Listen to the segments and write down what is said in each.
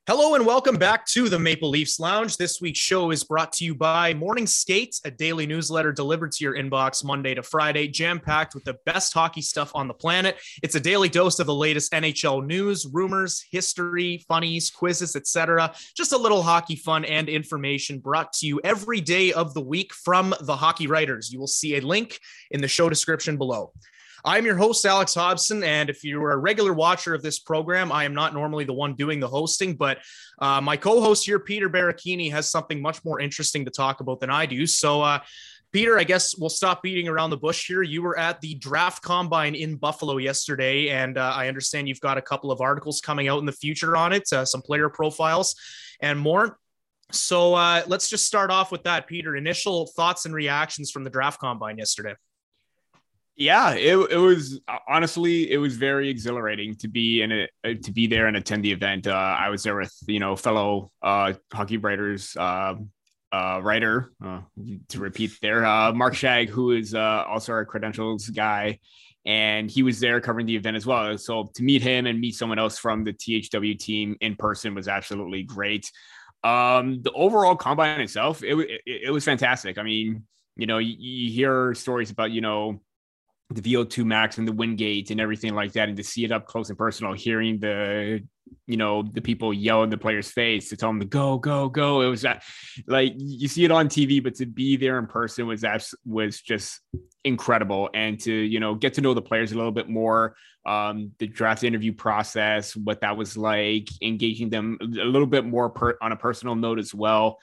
Hello and welcome back to the Maple Leafs Lounge. This week's show is brought to you by Morning Skate, a daily newsletter delivered to your inbox Monday to Friday, jam-packed with the best hockey stuff on the planet. It's a daily dose of the latest NHL news, rumors, history, funnies, quizzes, etc. Just a little hockey fun and information brought to you every day of the week from the Hockey Writers. You will see a link in the show description below. I'm your host, Alex Hobson, and if you're a regular watcher of this program, I am not normally the one doing the hosting, but my co-host here, Peter Baracchini, has something much more interesting to talk about than I do. So, Peter, I guess we'll stop beating around the bush here. You were at the draft combine in Buffalo yesterday, and I understand you've got a couple of articles coming out in the future on it, some player profiles and more. So let's just start off with that, Peter. Initial thoughts and reactions from the draft combine yesterday. Yeah, it was honestly, it was very exhilarating to be to be there and attend the event. I was there with, fellow Hockey Writers writer, to repeat there, Mark Shag, who is also our credentials guy. And he was there covering the event as well. So to meet him and meet someone else from the THW team in person was absolutely great. The overall combine itself, it was fantastic. I mean, you hear stories about, the VO2 max and the Wingate and everything like that. And to see it up close and personal, hearing the people yell in the player's face to tell them to go, go, go. It was that, like, you see it on TV, but to be there in person was just incredible. And to, get to know the players a little bit more, the draft interview process, what that was like, engaging them a little bit more on a personal note as well.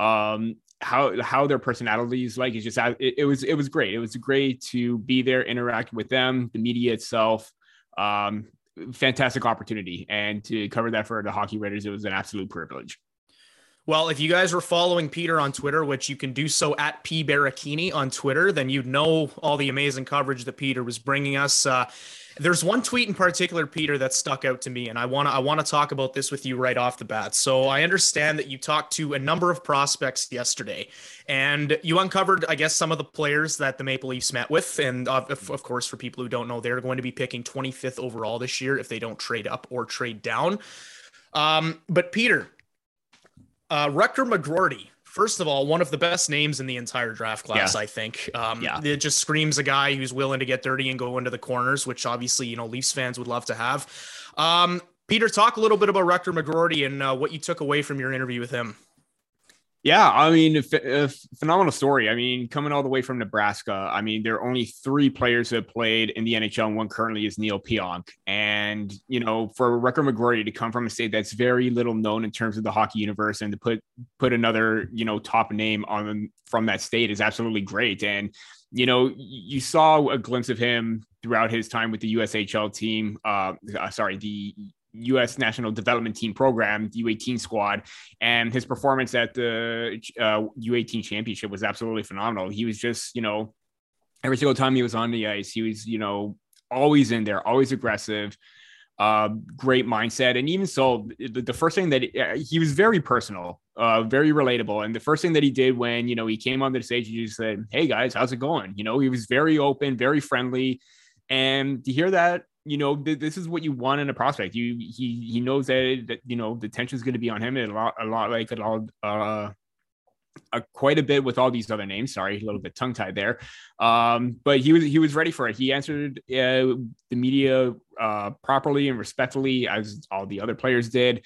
How their personality is like, it's just, it was great. It was great to be there, interact with them, the media itself. Fantastic opportunity. And to cover that for the Hockey Writers, it was an absolute privilege. Well, if you guys were following Peter on Twitter, which you can do so at P Baracchini on Twitter, then you'd know all the amazing coverage that Peter was bringing us. There's one tweet in particular, Peter, that stuck out to me, and I want to talk about this with you right off the bat. So I understand that you talked to a number of prospects yesterday, and you uncovered, I guess, some of the players that the Maple Leafs met with. And of course, for people who don't know, they're going to be picking 25th overall this year if they don't trade up or trade down. But Peter, Rutger McGroarty, first of all, one of the best names in the entire draft class, I think. It just screams a guy who's willing to get dirty and go into the corners, which obviously, Leafs fans would love to have. Peter, talk a little bit about Rutger McGroarty and what you took away from your interview with him. Yeah, I mean, a phenomenal story. I mean, coming all the way from Nebraska, I mean, there are only 3 players that have played in the NHL, and one currently is Neil Pionk. And, for Rutger McGroarty to come from a state that's very little known in terms of the hockey universe and to put another, top name from that state is absolutely great. And, you saw a glimpse of him throughout his time with the USHL team, the U.S. National Development Team program, the U18 squad, and his performance at the U18 championship was absolutely phenomenal. He was just, every single time he was on the ice, he was, always in there, always aggressive, great mindset. And even so, the first thing that he was very personal, very relatable. And the first thing that he did when, he came onto the stage, he just said, "Hey guys, how's it going?" He was very open, very friendly. And to hear that, this is what you want in a prospect. He knows that the tension is going to be on him quite a bit with all these other names. Sorry, a little bit tongue tied there. But he was ready for it. He answered the media properly and respectfully, as all the other players did.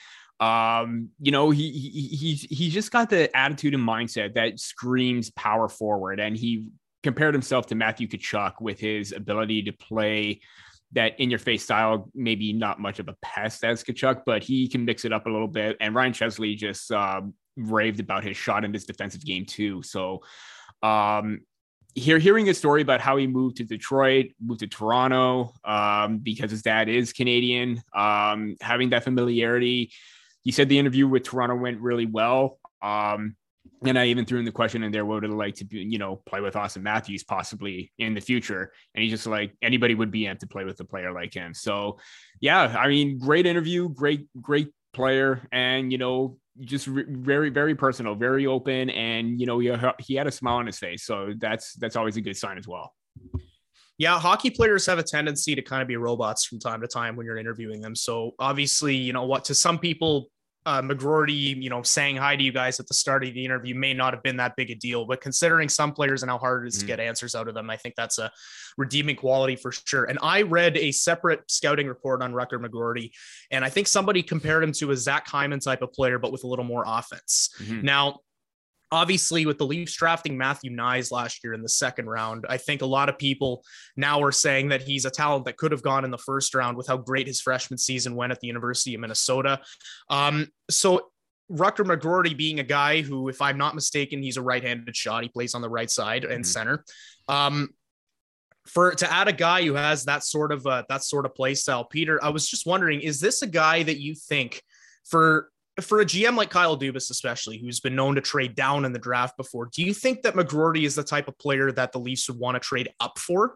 He just got the attitude and mindset that screams power forward. And he compared himself to Matthew Tkachuk with his ability to play that in-your-face style, maybe not much of a pest as Tkachuk, but he can mix it up a little bit. And Ryan Chesley just raved about his shot in his defensive game too. So hearing a story about how he moved to Detroit, moved to Toronto, because his dad is Canadian, having that familiarity. He said the interview with Toronto went really well. And I even threw in the question in there, what would it like to be, play with Austin Matthews possibly in the future? And he's just like, anybody would be amped to play with a player like him. So yeah, I mean, great interview, great player. And, just very, very personal, very open. And, he had a smile on his face. So that's always a good sign as well. Yeah, hockey players have a tendency to kind of be robots from time to time when you're interviewing them. So obviously, to some people, McGroarty, saying hi to you guys at the start of the interview may not have been that big a deal, but considering some players and how hard it is to get answers out of them, I think that's a redeeming quality for sure. And I read a separate scouting report on Rutger McGroarty, and I think somebody compared him to a Zach Hyman type of player, but with a little more offense. Now, obviously, with the Leafs drafting Matthew Knies last year in the second round, I think a lot of people now are saying that he's a talent that could have gone in the first round with how great his freshman season went at the University of Minnesota. So Rutger McGroarty being a guy who, if I'm not mistaken, he's a right-handed shot. He plays on the right side and center. To add a guy who has that sort of play style, Peter, I was just wondering, is this a guy that you think for a GM like Kyle Dubas, especially, who's been known to trade down in the draft before, do you think that McGroarty is the type of player that the Leafs would want to trade up for?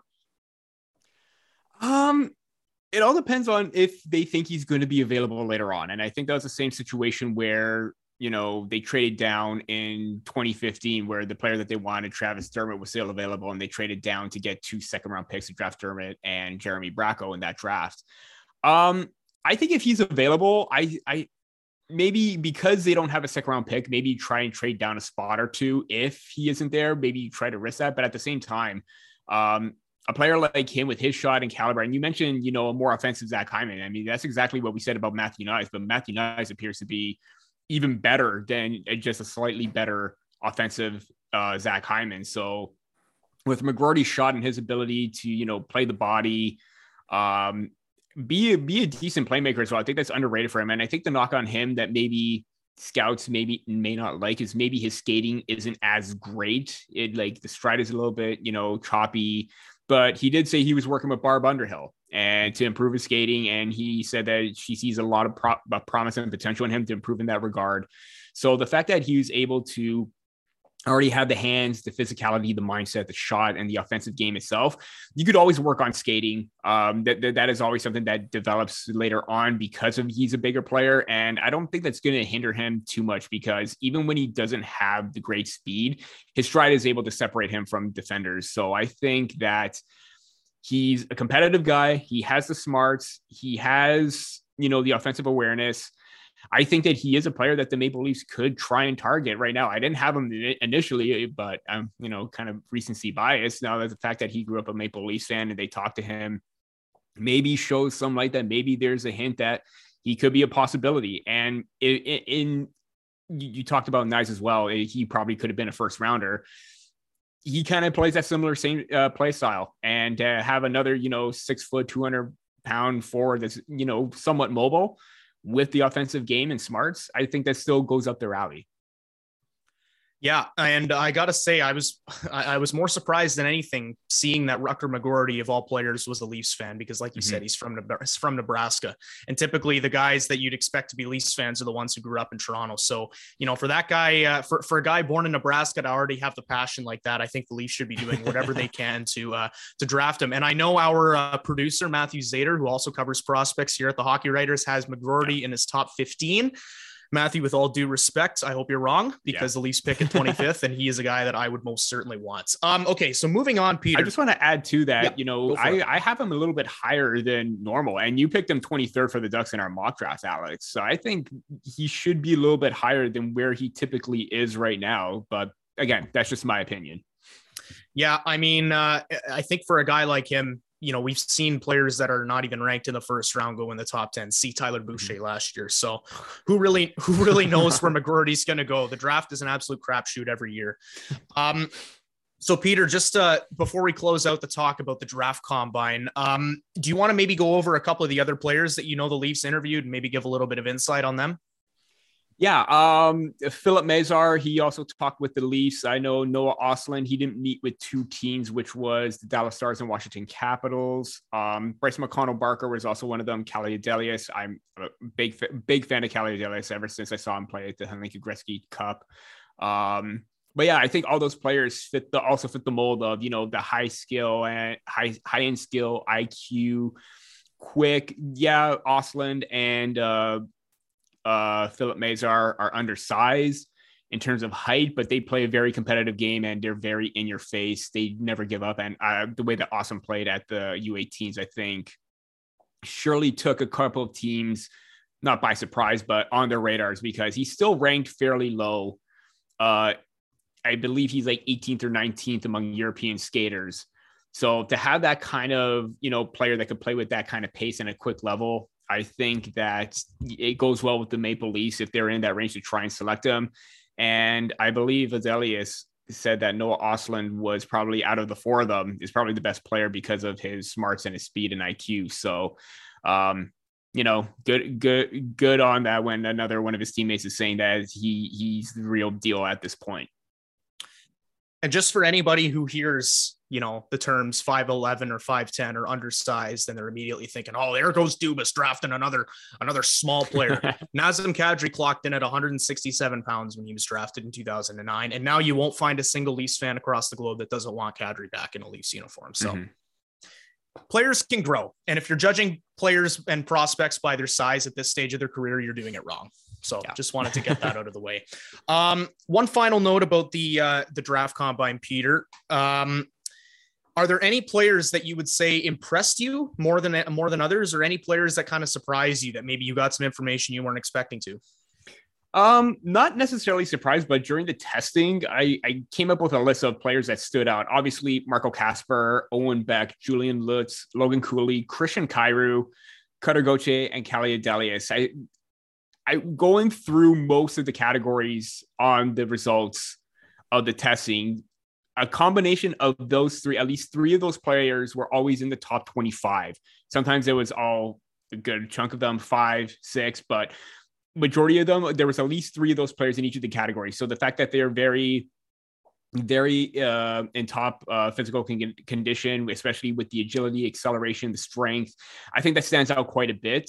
It all depends on if they think he's going to be available later on. And I think that was the same situation where, they traded down in 2015, where the player that they wanted, Travis Dermott, was still available, and they traded down to get 2 second-round picks to draft Dermott and Jeremy Bracco in that draft. I think if he's available, I maybe because they don't have a second round pick, maybe try and trade down a spot or two. If he isn't there, maybe try to risk that. But at the same time, a player like him with his shot and caliber, and you mentioned, a more offensive Zach Hyman. I mean, that's exactly what we said about Matthew Knies, but Matthew Knies appears to be even better than just a slightly better offensive Zach Hyman. So with McGroarty's shot and his ability to, play the body, be a decent playmaker as well. I think that's underrated for him. And I think the knock on him that maybe scouts may not like is maybe his skating isn't as great. The stride is a little bit, choppy, but he did say he was working with Barb Underhill and to improve his skating. And he said that she sees a lot of promise and potential in him to improve in that regard. So the fact that he was able to already have the hands, the physicality, the mindset, the shot, and the offensive game itself, you could always work on skating. That is always something that develops later on because he's a bigger player. And I don't think that's going to hinder him too much, because even when he doesn't have the great speed, his stride is able to separate him from defenders. So I think that he's a competitive guy. He has the smarts. He has, the offensive awareness. I think that he is a player that the Maple Leafs could try and target right now. I didn't have him initially, but I'm, kind of recency bias. Now, the fact that he grew up a Maple Leafs fan and they talked to him maybe shows some light that maybe there's a hint that he could be a possibility. And you talked about Knies as well. He probably could have been a first rounder. He kind of plays that similar same play style, and have another, 6 foot, 200-pound forward that's, somewhat mobile with the offensive game and smarts. I think that still goes up their alley. Yeah, and I gotta say, I was more surprised than anything seeing that Rutger McGroarty, of all players, was a Leafs fan, because, like you said, he's from Nebraska, and typically the guys that you'd expect to be Leafs fans are the ones who grew up in Toronto. So, for that guy, for a guy born in Nebraska to already have the passion like that, I think the Leafs should be doing whatever they can to draft him. And I know our producer Matthew Zader, who also covers prospects here at the Hockey Writers, has McGroarty in his top 15. Matthew, with all due respect, I hope you're wrong, because the Leafs pick at 25th, and he is a guy that I would most certainly want. Okay, so moving on, Peter. I just want to add to that, I have him a little bit higher than normal, and you picked him 23rd for the Ducks in our mock draft, Alex. So I think he should be a little bit higher than where he typically is right now. But again, that's just my opinion. Yeah, I mean, I think for a guy like him, we've seen players that are not even ranked in the first round go in the top 10. See Tyler Boucher last year. So who really knows where McGroarty's going to go? The draft is an absolute crapshoot every year. So Peter, just before we close out the talk about the draft combine, do you want to maybe go over a couple of the other players that the Leafs interviewed and maybe give a little bit of insight on them? Yeah, Philip Mazar, he also talked with the Leafs. I know Noah Ostlund, he didn't meet with 2 teams, which was the Dallas Stars and Washington Capitals. Bryce McConnell-Barker was also one of them. Kalle Delius, I'm a big fan of Kalle Delius ever since I saw him play at the Hlinka Gretzky Cup. But yeah, I think all those players also fit the mold of, the high skill and high-end skill, IQ, quick. Yeah, Ostlund and Philip Mazar are undersized in terms of height, but they play a very competitive game and they're very in your face. They never give up. And the way that Awesome played at the U18s, I think surely took a couple of teams not by surprise, but on their radars because he's still ranked fairly low. I believe he's like 18th or 19th among European skaters. So to have that kind of, player that could play with that kind of pace and a quick level, I think that it goes well with the Maple Leafs if they're in that range to try and select him. And I believe Azelius said that Noah Ostlund was probably out of the four of them is probably the best player because of his smarts and his speed and IQ. So, good on that when another one of his teammates is saying that he's the real deal at this point. And just for anybody who hears, the terms 5'11" or 5'10" or undersized, and they're immediately thinking, oh, there goes Dubas drafting another small player. Nazem Kadri clocked in at 167 pounds when he was drafted in 2009. And now you won't find a single Leafs fan across the globe that doesn't want Kadri back in a Leafs uniform. So players can grow. And if you're judging players and prospects by their size at this stage of their career, you're doing it wrong. So just wanted to get that out of the way. One final note about the draft combine, Peter. Are there any players that you would say impressed you more than others, or any players that kind of surprised you that maybe you got some information you weren't expecting to? Not necessarily surprised, but during the testing, I came up with a list of players that stood out. Obviously, Marco Kasper, Owen Beck, Julian Lutz, Logan Cooley, Christian Kyrou, Cutter Gauthier, and Kalle Delius. I going through most of the categories on the results of the testing, a combination of those three, at least three of those players were always in the top 25. Sometimes it was all a good chunk of them, 5, 6, but majority of them, there was at least three of those players in each of the categories. So the fact that they're very, very in top physical condition, especially with the agility, acceleration, the strength, I think that stands out quite a bit.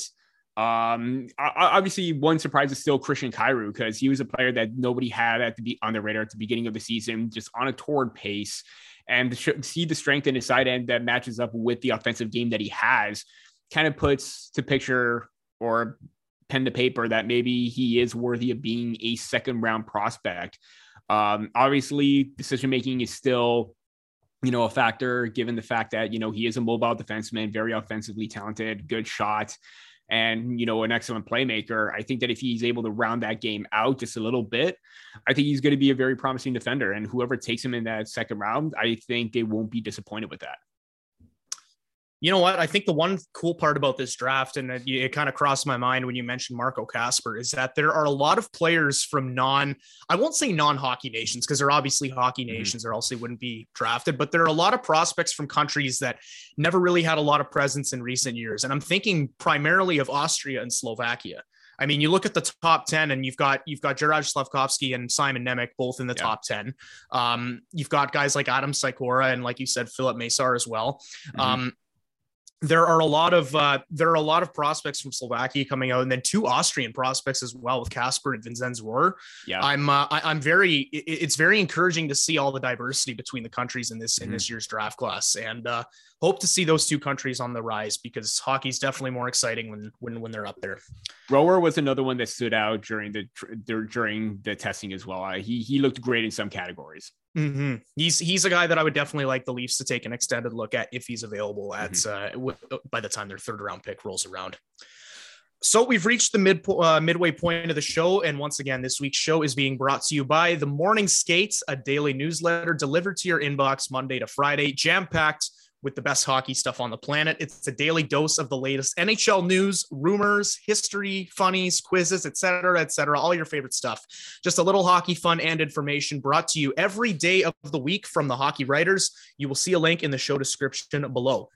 Obviously, one surprise is still Christian Kyrou because he was a player that nobody had on the radar at the beginning of the season, just on a torrid pace, and to see the strength in his side end that matches up with the offensive game that he has kind of puts to picture or pen to paper that maybe he is worthy of being a second round prospect. Obviously, decision making is still a factor given the fact that he is a mobile defenseman, very offensively talented, good shot, and an excellent playmaker. I think that if he's able to round that game out just a little bit, I think he's going to be a very promising defender, and whoever takes him in that second round, I think they won't be disappointed with that. You know what? I think the one cool part about this draft, and it kind of crossed my mind when you mentioned Marco Kasper, is that there are a lot of players from I won't say non-hockey nations, because they're obviously hockey nations or else they wouldn't be drafted, but there are a lot of prospects from countries that never really had a lot of presence in recent years. And I'm thinking primarily of Austria and Slovakia. I mean, you look at the top 10 and you've got Gerard Slavkovsky and Simon Nemec both in the top 10. You've got guys like Adam Sikora and, like you said, Philip Mesar as well. There are a lot of prospects from Slovakia coming out, and then 2 Austrian prospects as well with Kasper and Vinzenz Rohr. Yeah, it's very encouraging to see all the diversity between the countries in this year's draft class, and hope to see those 2 countries on the rise because hockey's definitely more exciting when they're up there. Rohr was another one that stood out during the testing as well. He looked great in some categories. He's a guy that I would definitely like the Leafs to take an extended look at if he's available by the time their third round pick rolls around. So we've reached the midway point of the show. And once again, this week's show is being brought to you by The Morning Skates, a daily newsletter delivered to your inbox Monday to Friday, jam-packed with the best hockey stuff on the planet. It's a daily dose of the latest NHL news, rumors, history, funnies, quizzes, etc., all your favorite stuff. Just a little hockey fun and information brought to you every day of the week from the Hockey Writers. You will see a link in the show description below.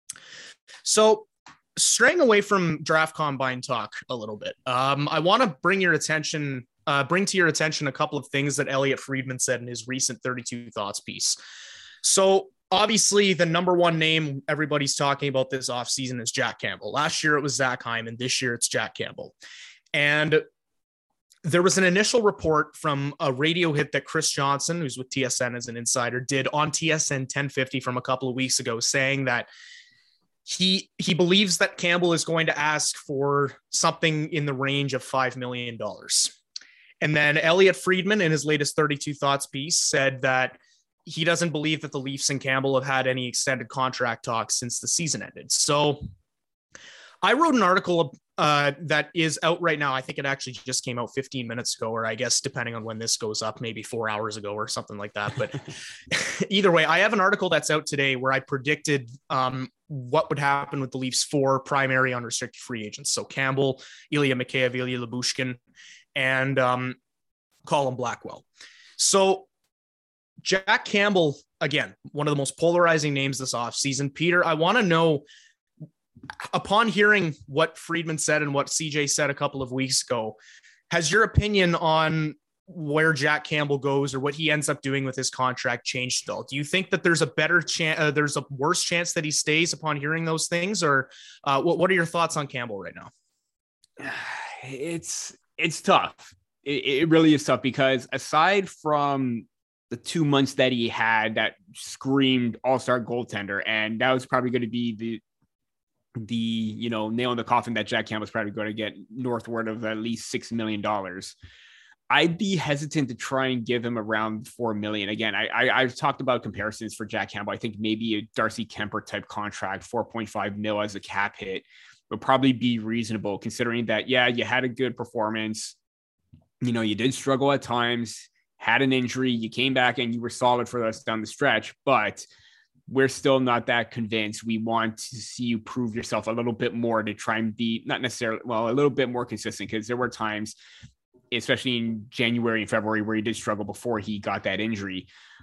So, straying away from draft combine talk a little bit, I want to bring to your attention a couple of things that Elliotte Friedman said in his recent 32 Thoughts piece. So, obviously, the number one name everybody's talking about this offseason is Jack Campbell. Last year, it was Zach Hyman. This year, it's Jack Campbell. And there was an initial report from a radio hit that Chris Johnson, who's with TSN as an insider, did on TSN 1050 from a couple of weeks ago, saying that he believes that Campbell is going to ask for something in the range of $5 million. And then Elliotte Friedman, in his latest 32 Thoughts piece, said that he doesn't believe that the Leafs and Campbell have had any extended contract talks since the season ended. So I wrote an article that is out right now. I think it actually just came out 15 minutes ago, or I guess depending on when this goes up, maybe 4 hours ago or something like that. But either way, I have an article that's out today where I predicted what would happen with the Leafs' 4 primary unrestricted free agents. So Campbell, Ilya Mikheyev, Ilya Lyubushkin, and Colin Blackwell. So Jack Campbell, again, one of the most polarizing names this offseason. Peter, I want to know, upon hearing what Friedman said and what CJ said a couple of weeks ago, has your opinion on where Jack Campbell goes or what he ends up doing with his contract changed at all? Do you think that there's a better chance, there's a worse chance that he stays upon hearing those things, or what are your thoughts on Campbell right now? It's tough. It really is tough because aside from the 2 months that he had that screamed all-star goaltender, and that was probably going to be the nail in the coffin that Jack Campbell's probably going to get northward of at least $6 million. I'd be hesitant to try and give him around $4 million. Again, I've talked about comparisons for Jack Campbell. I think maybe a Darcy Kemper type contract, 4.5 mil as a cap hit would probably be reasonable, considering that, yeah, you had a good performance. You did struggle at times, had an injury, you came back and you were solid for us down the stretch, but we're still not that convinced. We want to see you prove yourself a little bit more to try and be not necessarily, a little bit more consistent, because there were times, especially in January and February, where he did struggle before he got that injury.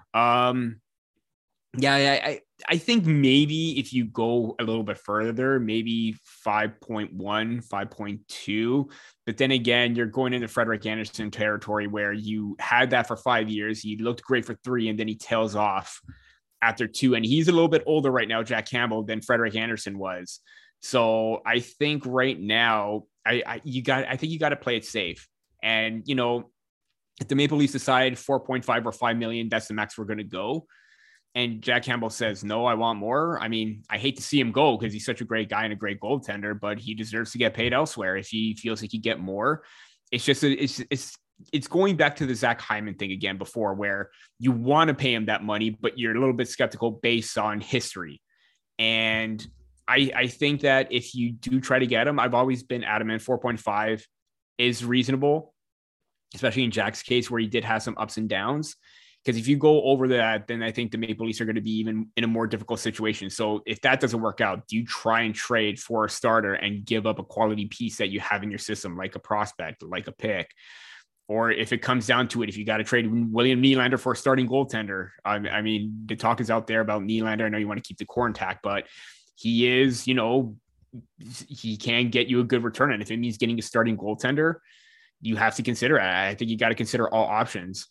I think maybe if you go a little bit further, maybe 5.1, 5.2, but then again, you're going into Frederik Andersen territory where you had that for 5 years. He looked great for 3, and then he tails off after 2. And he's a little bit older right now, Jack Campbell, than Frederik Andersen was. So I think right now, I think you got to play it safe. And, if the Maple Leafs decide 4.5 or 5 million, that's the max we're going to go, and Jack Campbell says, no, I want more. I mean, I hate to see him go because he's such a great guy and a great goaltender, but he deserves to get paid elsewhere if he feels he could get more. It's just, it's going back to the Zach Hyman thing again before, where you want to pay him that money, but you're a little bit skeptical based on history. And I think that if you do try to get him, I've always been adamant 4.5 is reasonable, especially in Jack's case where he did have some ups and downs. Because if you go over that, then I think the Maple Leafs are going to be even in a more difficult situation. So if that doesn't work out, do you try and trade for a starter and give up a quality piece that you have in your system, like a prospect, like a pick? Or if it comes down to it, if you got to trade William Nylander for a starting goaltender, I mean, the talk is out there about Nylander. I know you want to keep the core intact, but he is, he can get you a good return. And if it means getting a starting goaltender, you have to consider it. I think you got to consider all options.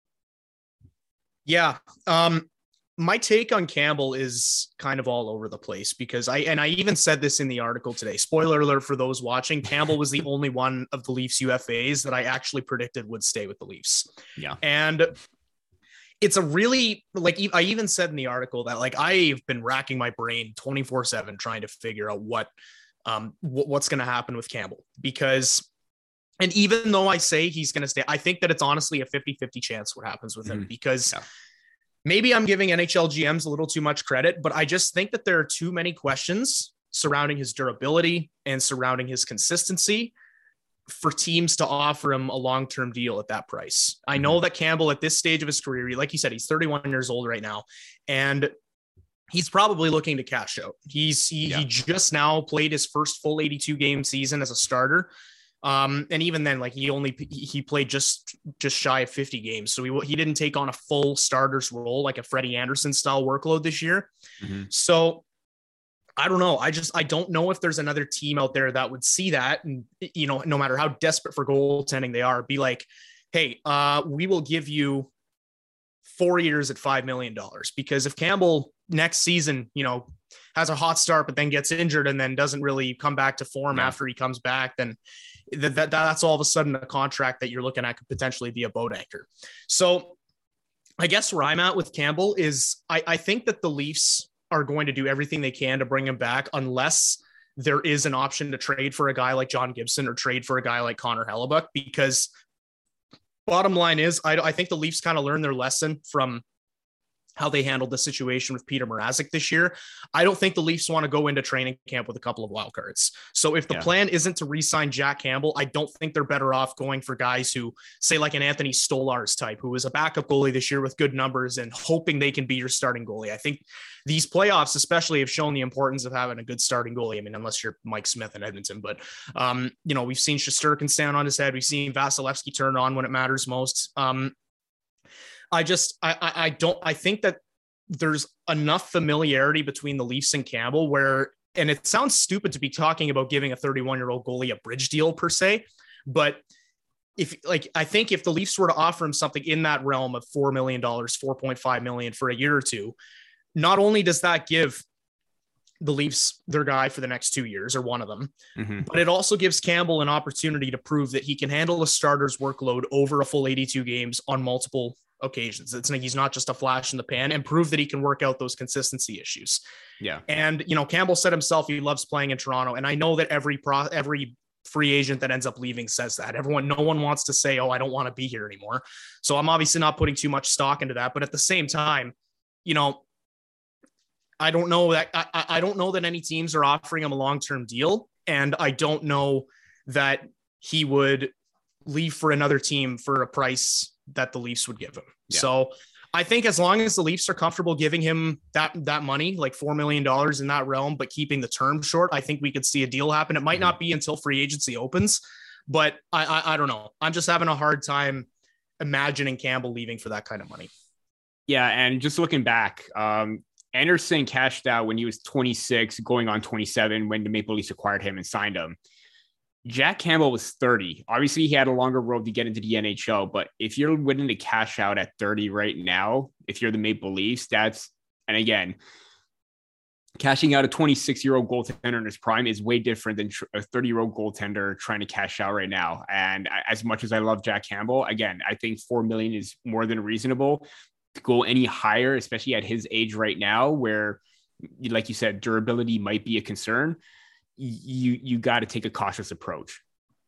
Yeah. My take on Campbell is kind of all over the place because I even said this in the article today. Spoiler alert for those watching, Campbell was the only one of the Leafs UFAs that I actually predicted would stay with the Leafs. Yeah. And it's a really, I even said in the article that I've been racking my brain 24/7 trying to figure out what's going to happen with Campbell, because and even though I say he's going to stay, I think that it's honestly a 50-50 chance what happens with him, because maybe I'm giving NHL GMs a little too much credit, but I just think that there are too many questions surrounding his durability and surrounding his consistency for teams to offer him a long-term deal at that price. I know that Campbell at this stage of his career, like you said, he's 31 years old right now, and he's probably looking to cash out. He just now played his first full 82 game season as a starter. And even then, he played just shy of 50 games. So he didn't take on a full starter's role, like a Freddie Anderson style workload this year. So I don't know. I don't know if there's another team out there that would see that. And, no matter how desperate for goaltending they are, be like, hey, we will give you 4 years at $5 million, because if Campbell next season, has a hot start, but then gets injured and then doesn't really come back to form after he comes back, then that's all of a sudden a contract that you're looking at could potentially be a boat anchor. So I guess where I'm at with Campbell is I think that the Leafs are going to do everything they can to bring him back, unless there is an option to trade for a guy like John Gibson or trade for a guy like Connor Hellebuck, because bottom line is I think the Leafs kind of learned their lesson from how they handled the situation with Peter Mrazek this year. I don't think the Leafs want to go into training camp with a couple of wild cards. So if the plan isn't to re-sign Jack Campbell, I don't think they're better off going for guys who, say, like an Anthony Stolarz type, who was a backup goalie this year with good numbers and hoping they can be your starting goalie. I think these playoffs especially have shown the importance of having a good starting goalie. I mean, unless you're Mike Smith in Edmonton, but we've seen Shesterkin stand on his head. We've seen Vasilevsky turn on when it matters most. I think that there's enough familiarity between the Leafs and Campbell and it sounds stupid to be talking about giving a 31-year-old goalie a bridge deal per se, but I think if the Leafs were to offer him something in that realm of $4 million, $4.5 million for a year or two, not only does that give the Leafs their guy for the next 2 years, or one of them, but it also gives Campbell an opportunity to prove that he can handle a starter's workload over a full 82 games on multiple occasions. It's like he's not just a flash in the pan, and prove that he can work out those consistency issues. Yeah. And, Campbell said himself, he loves playing in Toronto. And I know that every free agent that ends up leaving says that. No one wants to say, oh, I don't want to be here anymore. So I'm obviously not putting too much stock into that. But at the same time, I don't know that any teams are offering him a long-term deal. And I don't know that he would leave for another team for a price that the Leafs would give him. Yeah. So I think as long as the Leafs are comfortable giving him that money, like $4 million in that realm, but keeping the term short, I think we could see a deal happen. It might not be until free agency opens, but I don't know. I'm just having a hard time imagining Campbell leaving for that kind of money. Yeah. And just looking back, Anderson cashed out when he was 26, going on 27, when the Maple Leafs acquired him and signed him. Jack Campbell was 30. Obviously, he had a longer road to get into the NHL, but if you're willing to cash out at 30 right now, if you're the Maple Leafs, and again, cashing out a 26-year-old goaltender in his prime is way different than a 30-year-old goaltender trying to cash out right now. And as much as I love Jack Campbell, again, I think $4 million is more than reasonable. To go any higher, especially at his age right now, where, like you said, durability might be a concern. You got to take a cautious approach.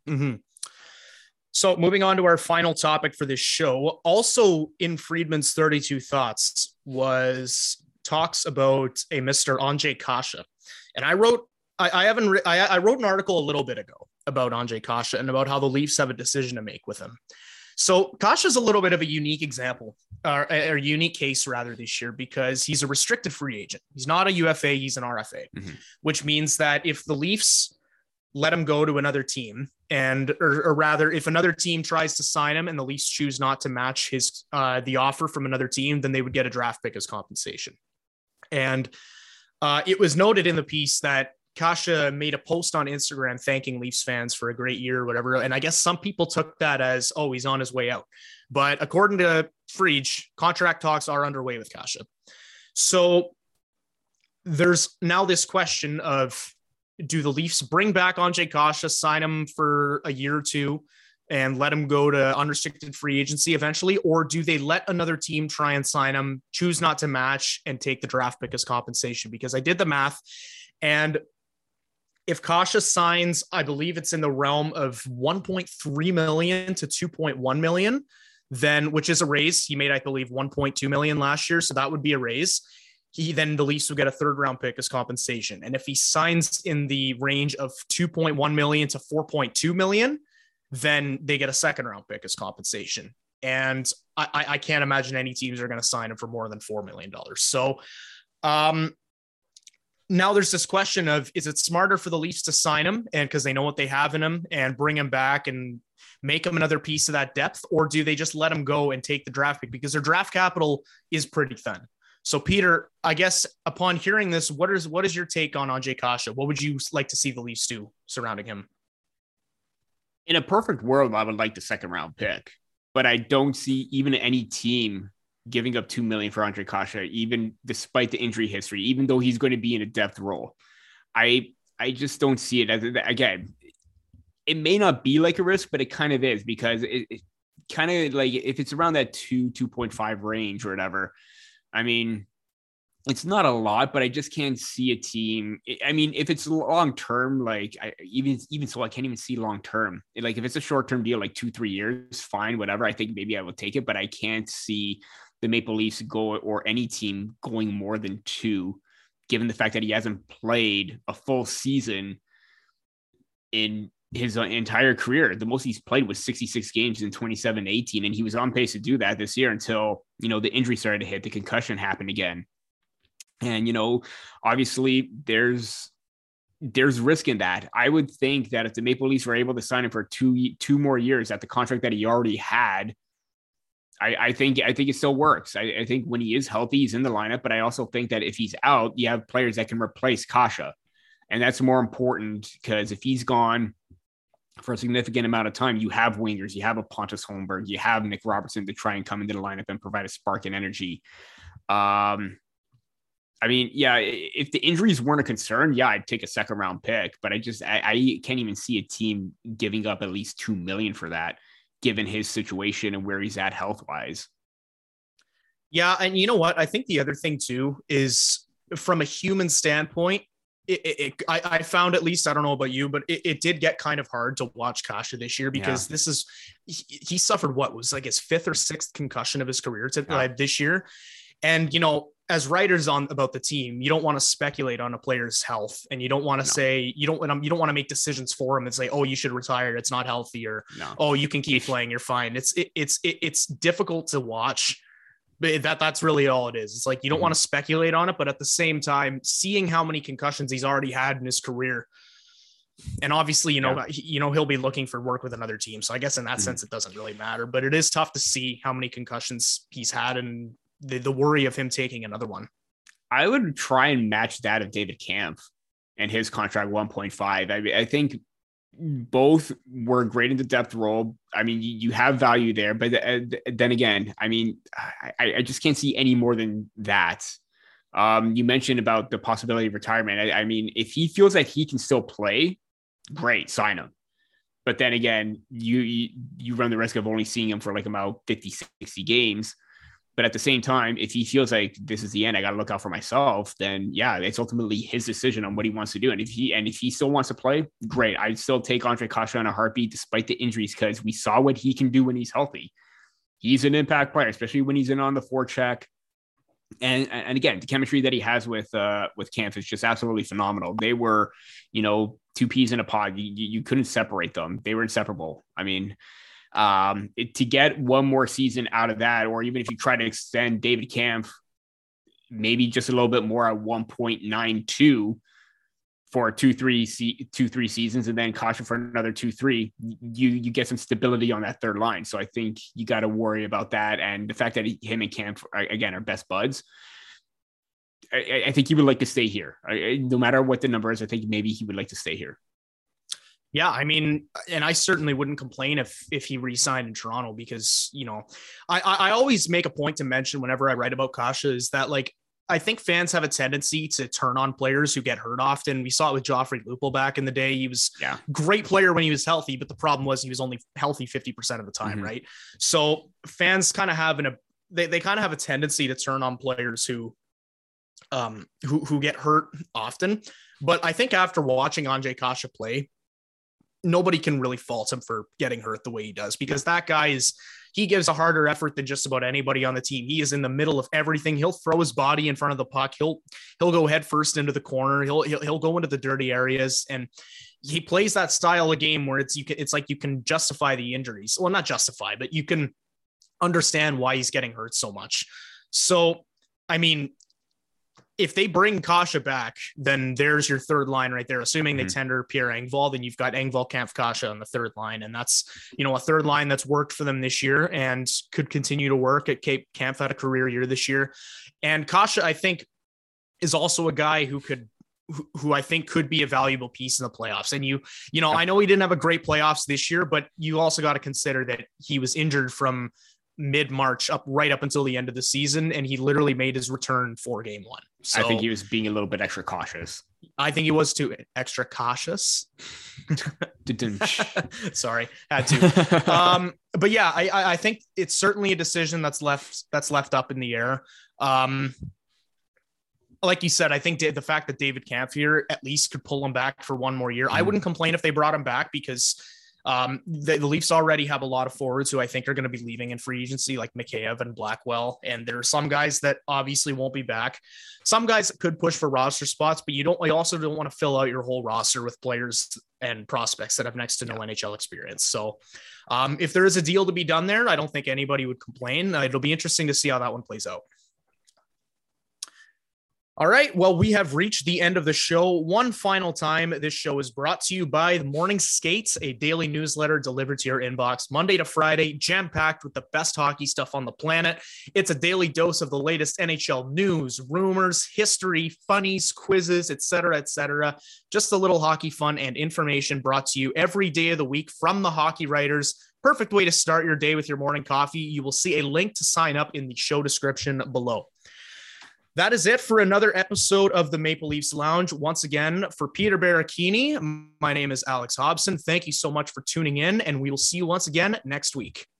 So moving on to our final topic for this show, also in Friedman's 32 Thoughts was talks about a Mr. Ondrej Kase. And I wrote an article a little bit ago about Ondrej Kase and about how the Leafs have a decision to make with him. So Kase is a little bit of a unique example, or a unique case rather, this year, because he's a restricted free agent. He's not a UFA, he's an RFA, which means that if the Leafs let him go to another team, or rather, if another team tries to sign him and the Leafs choose not to match the offer from another team, then they would get a draft pick as compensation. And it was noted in the piece that Kase made a post on Instagram thanking Leafs fans for a great year or whatever. And I guess some people took that as, oh, he's on his way out. But according to Friedge, contract talks are underway with Kase. So there's now this question of, do the Leafs bring back Ondrej Kase, sign him for a year or two, and let him go to unrestricted free agency eventually? Or do they let another team try and sign him, choose not to match, and take the draft pick as compensation? Because I did the math, and if Kase signs, I believe it's in the realm of 1.3 million to 2.1 million, then, which is a raise. He made, I believe, 1.2 million last year. So that would be a raise. Then the Leafs would get a third round pick as compensation. And if he signs in the range of 2.1 million to 4.2 million, then they get a second round pick as compensation. And I can't imagine any teams are going to sign him for more than $4 million. So, now there's this question of, is it smarter for the Leafs to sign him and because they know what they have in him and bring him back and make him another piece of that depth? Or do they just let him go and take the draft pick because their draft capital is pretty thin? So Peter, I guess upon hearing this, what is your take on Ondrej Kase? What would you like to see the Leafs do surrounding him? In a perfect world, I would like the second round pick, but I don't see even any team giving up $2 million for Ondrej Kase, even despite the injury history, even though he's going to be in a depth role. I just don't see it as, again, it may not be like a risk, but it kind of is, because it kind of like, if it's around that 2.5 range or whatever, I mean, it's not a lot, but I just can't see a team. I mean, if it's long-term, like even so, I can't even see long-term. Like if it's a short-term deal, like 2-3 years, fine, whatever. I think maybe I will take it, but I can't see the Maple Leafs go, or any team going more than 2, given the fact that he hasn't played a full season in his entire career. The most he's played was 66 games in 27-18, and he was on pace to do that this year until, the injury started to hit, the concussion happened again. And, obviously there's risk in that. I would think that if the Maple Leafs were able to sign him for two more years at the contract that he already had, I think it still works. I think when he is healthy, he's in the lineup, but I also think that if he's out, you have players that can replace Kase. And that's more important, because if he's gone for a significant amount of time, you have wingers, you have a Pontus Holmberg, you have Nick Robertson to try and come into the lineup and provide a spark and energy. If the injuries weren't a concern, I'd take a second round pick, but I can't even see a team giving up at least $2 million for that, given his situation and where he's at health wise. Yeah. And you know what? I think the other thing too is, from a human standpoint, I found, at least, I don't know about you, but it did get kind of hard to watch Kase this year, because he suffered what was like his 5th or 6th concussion of his career this year. And, as writers about the team, you don't want to speculate on a player's health, and you don't want to say, you don't want to make decisions for him and say, oh, you should retire, it's not healthy, or oh, you can keep playing, you're fine. It's difficult to watch. But that's really all it is. It's like, you don't want to speculate on it, but at the same time, seeing how many concussions he's already had in his career, and obviously, he'll be looking for work with another team. So I guess in that sense, it doesn't really matter. But it is tough to see how many concussions he's had, and the worry of him taking another one. I would try and match that of David Kampf and his contract 1.5. I think both were great in the depth role. I mean, you have value there, but then again, I just can't see any more than that. You mentioned about the possibility of retirement. If he feels like he can still play, great, sign him. But then again, you run the risk of only seeing him for like about 50, 60 games. But at the same time, if he feels like this is the end, I got to look out for myself, then it's ultimately his decision on what he wants to do. And if he still wants to play, great. I'd still take Ondrej Kase on a heartbeat, despite the injuries, because we saw what he can do when he's healthy. He's an impact player, especially when he's in on the forecheck. And again, the chemistry that he has with Kampf is just absolutely phenomenal. They were, 2 peas in a pod. You couldn't separate them. They were inseparable. To get one more season out of that, or even if you try to extend David Kampf maybe just a little bit more at 1.92 for 2-3 seasons, and then Kase for another 2-3, you get some stability on that third line. So I think you got to worry about that, and the fact that him and Kampf again are best buds. I think he would like to stay here, no matter what the number is. I think maybe he would like to stay here. Yeah, and I certainly wouldn't complain if he re-signed in Toronto, because, I always make a point to mention whenever I write about Kase is that, like, I think fans have a tendency to turn on players who get hurt often. We saw it with Joffrey Lupul back in the day. He was a great player when he was healthy, but the problem was he was only healthy 50% of the time, right? So fans kind of have they kind of have a tendency to turn on players who get hurt often. But I think after watching Ondrej Kase play, nobody can really fault him for getting hurt the way he does, because that guy he gives a harder effort than just about anybody on the team. He is in the middle of everything. He'll throw his body in front of the puck. He'll go head first into the corner. He'll go into the dirty areas, and he plays that style of game where it's like you can justify the injuries. Well, not justify, but you can understand why he's getting hurt so much. So, if they bring Kase back, then there's your third line right there. Assuming they tender Pierre Engvall, then you've got Engvall, Kampf, Kase on the third line. And that's, a third line that's worked for them this year and could continue to work. At Kampf had a career year this year. And Kase, I think, is also a guy who I think could be a valuable piece in the playoffs. And I know he didn't have a great playoffs this year, but you also got to consider that he was injured from mid-March right up until the end of the season, and he literally made his return for game 1. So I think he was being a little bit extra cautious. I think he was too extra cautious. Sorry, had to. But yeah, I think it's certainly a decision that's left up in the air. Like you said, I think the fact that David Kampf here at least could pull him back for one more year. I wouldn't complain if they brought him back, because The Leafs already have a lot of forwards who I think are going to be leaving in free agency, like Mikheyev and Blackwell. And there are some guys that obviously won't be back. Some guys that could push for roster spots, but you also don't want to fill out your whole roster with players and prospects that have next to no NHL experience. So if there is a deal to be done there, I don't think anybody would complain. It'll be interesting to see how that one plays out. All right. Well, we have reached the end of the show. One final time, this show is brought to you by the Morning Skates, a daily newsletter delivered to your inbox Monday to Friday, jam-packed with the best hockey stuff on the planet. It's a daily dose of the latest NHL news, rumors, history, funnies, quizzes, etc., etc. Just a little hockey fun and information brought to you every day of the week from the hockey writers. Perfect way to start your day with your morning coffee. You will see a link to sign up in the show description below. That is it for another episode of the Maple Leafs Lounge. Once again, for Peter Baracchini, my name is Alex Hobson. Thank you so much for tuning in, and we will see you once again next week.